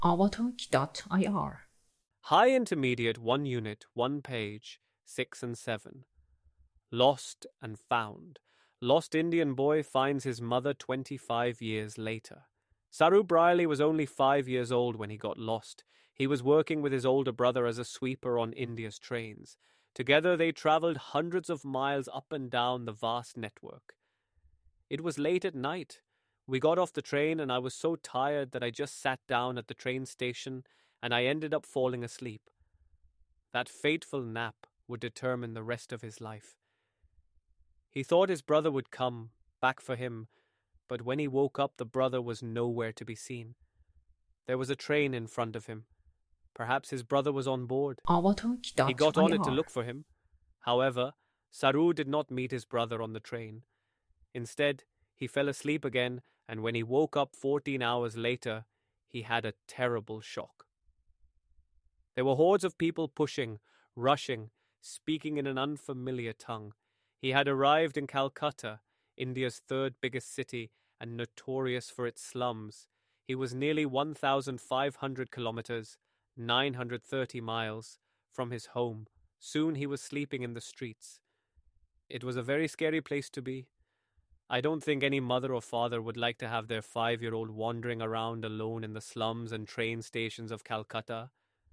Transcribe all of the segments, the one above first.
Avatalk.ir. High Intermediate 1 Unit 1 Page 6 and 7. Lost and Found. Lost Indian boy finds his mother 25 years later. Saru Brierley was only 5 years old when he got lost. He was working with his older brother as a sweeper on India's trains. Together they travelled hundreds of miles up and down the vast network. It was late at night. We got off the train and I was so tired that I just sat down at the train station and I ended up falling asleep. That fateful nap would determine the rest of his life. He thought his brother would come back for him, but when he woke up, the brother was nowhere to be seen. There was a train in front of him. Perhaps his brother was on board. Avatalk.ir. He got on it to look for him. However, Saru did not meet his brother on the train. Instead, he fell asleep again, and when he woke up 14 hours later, he had a terrible shock. There were hordes of people pushing, rushing, speaking in an unfamiliar tongue. He had arrived in Calcutta, India's third biggest city and notorious for its slums. He was nearly 1,500 kilometers, 930 miles, from his home. Soon he was sleeping in the streets. It was a very scary place to be. I don't think any mother or father would like to have their 5-year-old wandering around alone in the slums and train stations of Calcutta.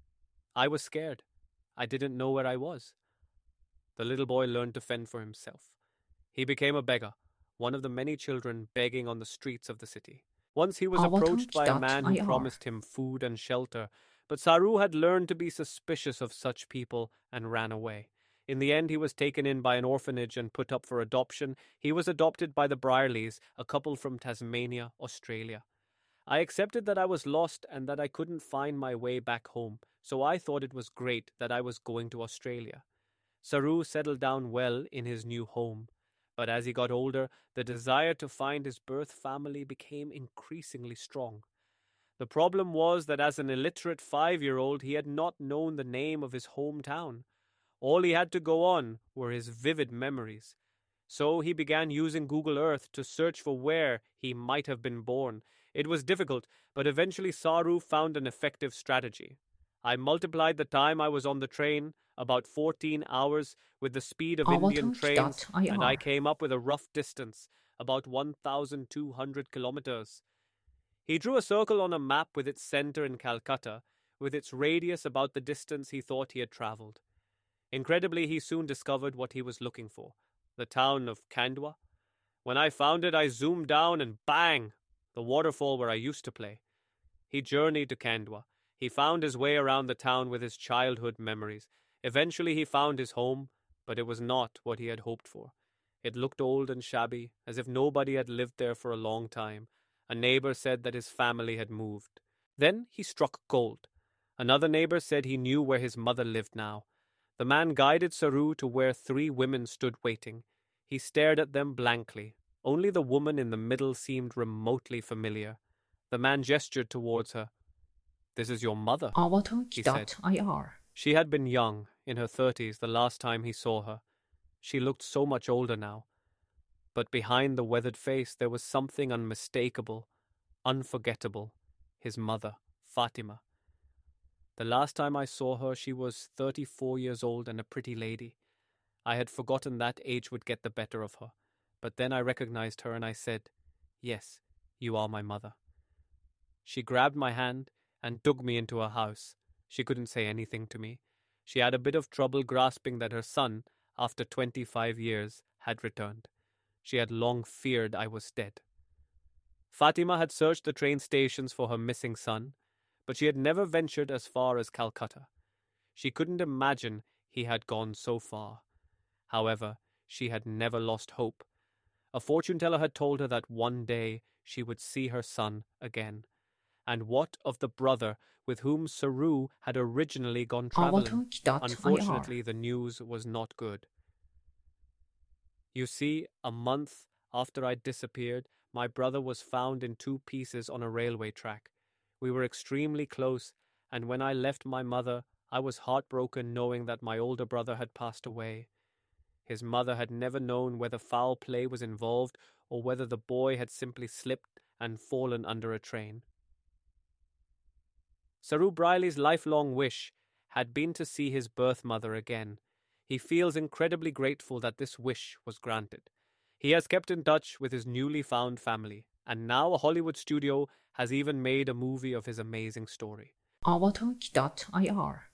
I was scared. I didn't know where I was. The little boy learned to fend for himself. He became a beggar, one of the many children begging on the streets of the city. Once he was approached by a man who promised him food and shelter, but Saru had learned to be suspicious of such people and ran away. In the end, he was taken in by an orphanage and put up for adoption. He was adopted by the Brierleys, a couple from Tasmania, Australia. I accepted that I was lost and that I couldn't find my way back home, so I thought it was great that I was going to Australia. Saru settled down well in his new home, but as he got older, the desire to find his birth family became increasingly strong. The problem was that as an illiterate 5-year-old, he had not known the name of his hometown. All he had to go on were his vivid memories. So he began using Google Earth to search for where he might have been born. It was difficult, but eventually Saru found an effective strategy. I multiplied the time I was on the train, about 14 hours, with the speed of Indian trains, and I came up with a rough distance, about 1,200 kilometers. He drew a circle on a map with its center in Calcutta, with its radius about the distance he thought he had traveled. Incredibly, he soon discovered what he was looking for, the town of Khandwa. When I found it, I zoomed down and bang! The waterfall where I used to play. He journeyed to Khandwa. He found his way around the town with his childhood memories. Eventually he found his home, but it was not what he had hoped for. It looked old and shabby, as if nobody had lived there for a long time. A neighbor said that his family had moved. Then he struck gold. Another neighbor said he knew where his mother lived now. The man guided Saru to where 3 women stood waiting. He stared at them blankly. Only the woman in the middle seemed remotely familiar. The man gestured towards her. "This is your mother," he said. She had been young, in her 30s, the last time he saw her. She looked so much older now. But behind the weathered face there was something unmistakable, unforgettable. His mother, Fatima. The last time I saw her, she was 34 years old and a pretty lady. I had forgotten that age would get the better of her. But then I recognized her and I said, "Yes, you are my mother." She grabbed my hand and took me into her house. She couldn't say anything to me. She had a bit of trouble grasping that her son, after 25 years, had returned. She had long feared I was dead. Fatima had searched the train stations for her missing son, but she had never ventured as far as Calcutta. She couldn't imagine he had gone so far. However, she had never lost hope. A fortune teller had told her that one day she would see her son again. And what of the brother with whom Saru had originally gone traveling? Unfortunately, the news was not good. You see, a month after I disappeared, my brother was found in 2 pieces on a railway track. We were extremely close, and when I left my mother, I was heartbroken knowing that my older brother had passed away. His mother had never known whether foul play was involved or whether the boy had simply slipped and fallen under a train. Saru Briley's lifelong wish had been to see his birth mother again. He feels incredibly grateful that this wish was granted. He has kept in touch with his newly found family, and now a Hollywood studio has even made a movie of his amazing story. Avatar.ir